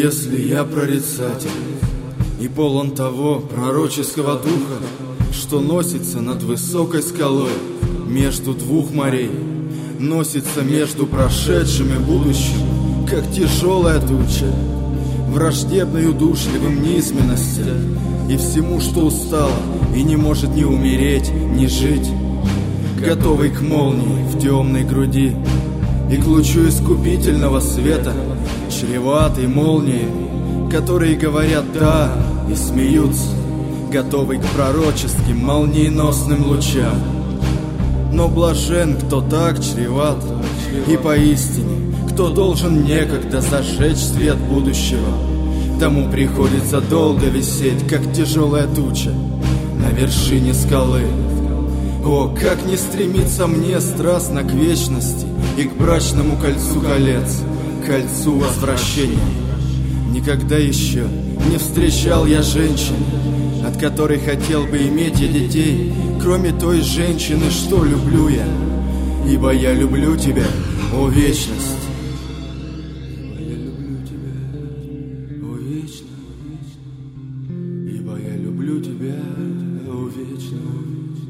Если я прорицатель и полон того пророческого духа, что носится над высокой скалой между двух морей, носится между прошедшим и будущим, как тяжелая туча, враждебной удушливым низменности и всему, что устало и не может ни умереть, ни жить, готовый к молнии в темной груди и к лучу искупительного света, чреватой молниями, которые говорят «да» и смеются, готовый к пророческим молниеносным лучам. Но блажен, кто так чреват, и поистине, кто должен некогда зажечь свет будущего, тому приходится долго висеть, как тяжелая туча на вершине скалы. О, как не стремится мне страстно к вечности и к брачному кольцу колец, кольцу возвращения. Никогда еще не встречал я женщины, от которой хотел бы иметь я детей, кроме той женщины, что люблю я. Ибо я люблю тебя, о вечность. Ибо я люблю тебя, о вечность.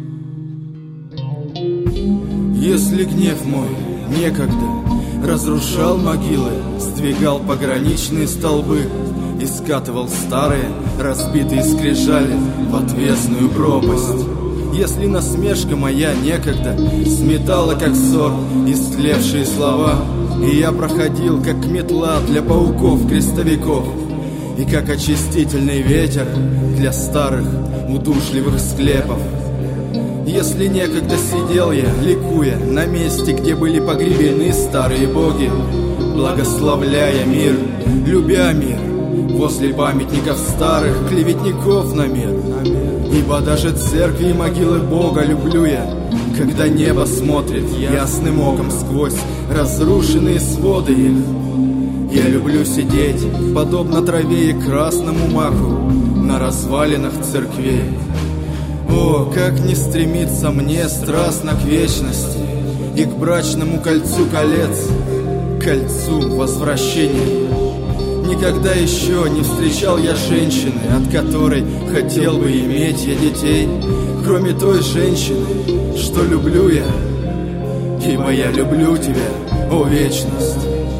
Если гнев мой некогда разрушал могилы, сдвигал пограничные столбы и скатывал старые разбитые скрижали в отвесную пропасть, если насмешка моя некогда сметала, как ссор, истлевшие слова, и я проходил, как метла для пауков-крестовиков, и как очистительный ветер для старых удушливых склепов, если некогда сидел я, ликуя, на месте, где были погребены старые боги, благословляя мир, любя мир, возле памятников старых клеветников на мир. Ибо даже церкви и могилы Бога люблю я, когда небо смотрит ясным оком сквозь разрушенные своды их. Я люблю сидеть, подобно траве и красному маку, на развалинах церквей. О, как не стремится мне страстно к вечности и к брачному кольцу колец, кольцу возвращения. Никогда еще не встречал я женщины, от которой хотел бы иметь я детей, кроме той женщины, что люблю я. Ибо я люблю тебя, о вечность.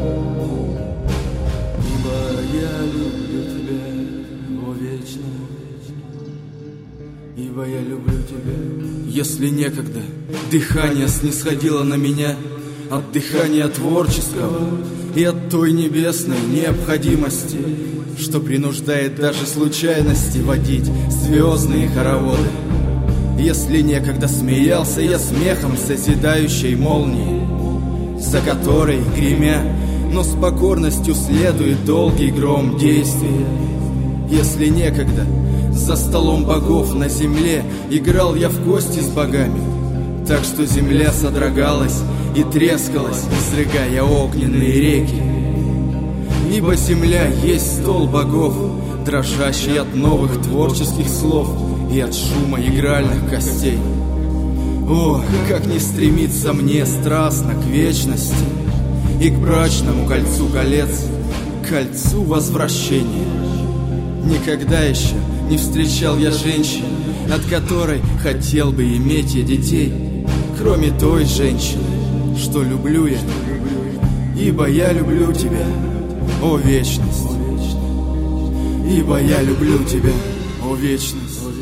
Ибо я люблю тебя, о вечность. Ибо я люблю тебя. Если некогда дыхание снисходило на меня от дыхания творческого и от той небесной необходимости, что принуждает даже случайности водить звездные хороводы. Если некогда смеялся я смехом созидающей молнии, за которой, гремя, но с покорностью следует долгий гром действия. Если некогда за столом богов на земле играл я в кости с богами, так что земля содрогалась и трескалась, изрыгая огненные реки. Ибо земля есть стол богов, дрожащий от новых творческих слов и от шума игральных костей. О, как не стремится мне страстно к вечности и к брачному кольцу колец, кольцу возвращения. Никогда еще не встречал я женщины, от которой хотел бы иметь я детей, кроме той женщины, что люблю я. Ибо я люблю тебя, о вечность. Ибо я люблю тебя, о вечность.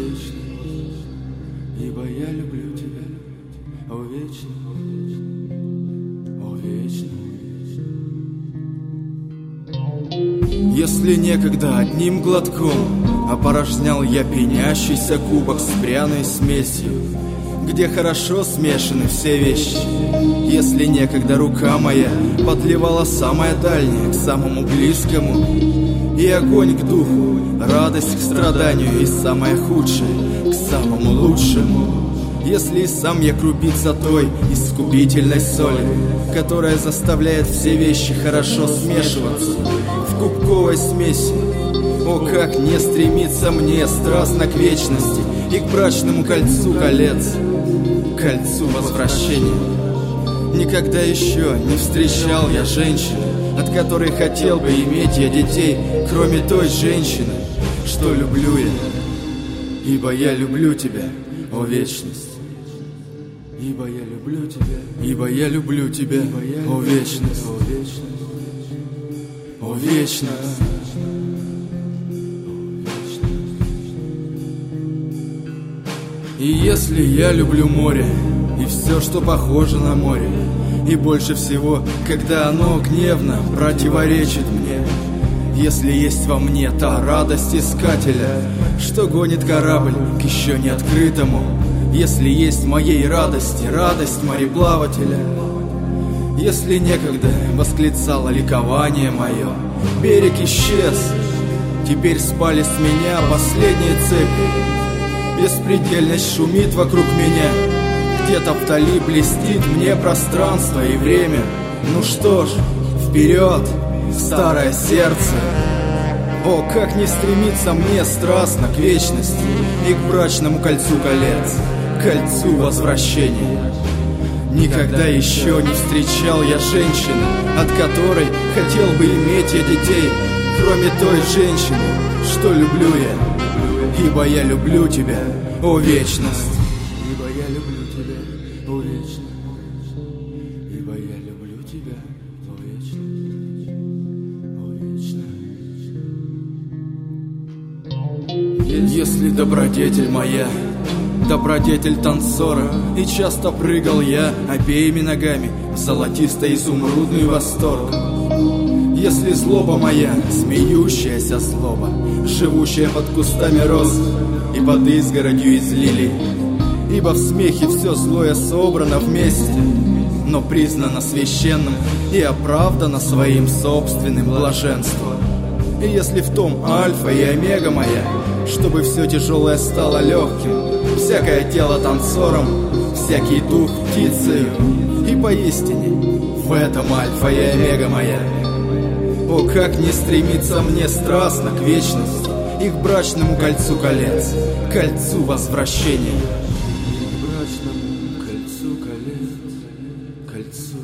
Ибо я люблю тебя, о вечность. О вечность. Если некогда одним глотком опорожнял я пенящийся кубок с пряной смесью, где хорошо смешаны все вещи, если некогда рука моя подливала самое дальнее к самому близкому, и огонь к духу, радость к страданию, и самое худшее к самому лучшему, если и сам я крупица той искупительной соли, которая заставляет все вещи хорошо смешиваться в кубковой смеси. О, как не стремится мне страстно к вечности и к брачному кольцу колец, кольцу возвращения. Никогда еще не встречал я женщины, от которой хотел бы иметь я детей, кроме той женщины, что люблю я. Ибо я люблю тебя, о вечность. Ибо я люблю тебя, ибо я люблю тебя, о вечность, о вечность. И если я люблю море и все, что похоже на море, и больше всего, когда оно гневно противоречит мне, если есть во мне та радость искателя, что гонит корабль к еще не открытому, если есть в моей радости радость мореплавателя, если некогда восклицало ликование мое, берег исчез, теперь спали с меня последние цепи, беспредельность шумит вокруг меня, где-то вдали блестит мне пространство и время. Ну что ж, вперед, старое сердце! О, как не стремиться мне страстно к вечности и к брачному кольцу колец, кольцу возвращения. Никогда еще не встречал я женщины, от которой хотел бы иметь я детей, кроме той женщины, что люблю я. Ибо я люблю тебя, о вечность. Ибо я люблю тебя, о вечность. Ибо я люблю тебя, о вечность. О вечность. Если добродетель моя, добродетель танцора, и часто прыгал я обеими ногами в золотисто-изумрудный восторг. Если злоба моя, смеющаяся злоба, живущая под кустами роз и под изгородью из лилий, ибо в смехе все злое собрано вместе, но признано священным и оправдано своим собственным блаженством. И если в том альфа и омега моя, чтобы все тяжелое стало легким, всякое тело танцором, всякий дух птицею, и поистине в этом альфа и омега моя. О, как не стремиться мне страстно к вечности и к брачному кольцу колец, кольцу возвращения. К брачному кольцу колец, кольцу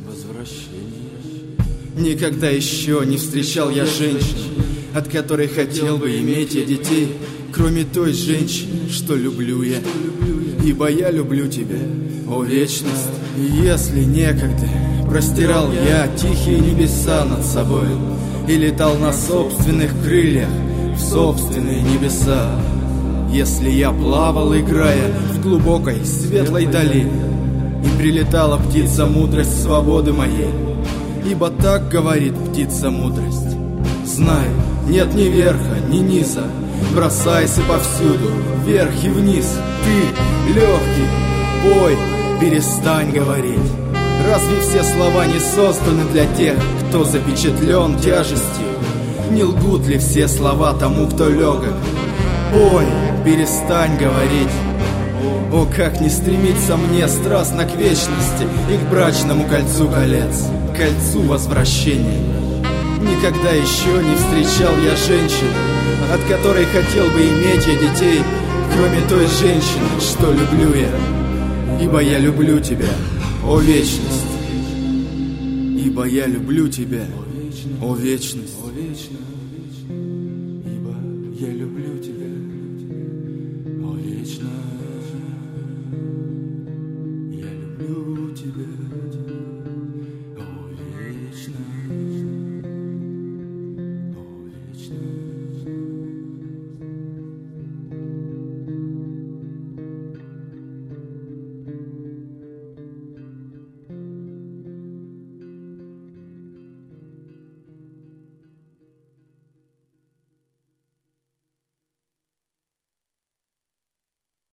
возвращения. Никогда еще не встречал я женщин, от которой хотел бы иметь я детей, кроме той женщины, что люблю я. Ибо я люблю тебя, о вечность. И если некогда простирал я тихие небеса над собой и летал на собственных крыльях в собственные небеса, если я плавал, играя в глубокой светлой дали, и прилетала птица мудрость свободы моей, ибо так говорит птица мудрость: знай, нет ни верха, ни низа, бросайся повсюду, вверх и вниз. Ты легкий, пой, перестань говорить. Разве все слова не созданы для тех, кто запечатлен тяжестью? Не лгут ли все слова тому, кто легок? Пой, перестань говорить. О, как не стремиться мне страстно к вечности и к брачному кольцу колец, кольцу возвращения. Никогда еще не встречал я женщины, от которой хотел бы иметь я детей, кроме той женщины, что люблю я. Ибо я люблю тебя, о вечность. Ибо я люблю тебя, о вечность. Ибо я люблю тебя.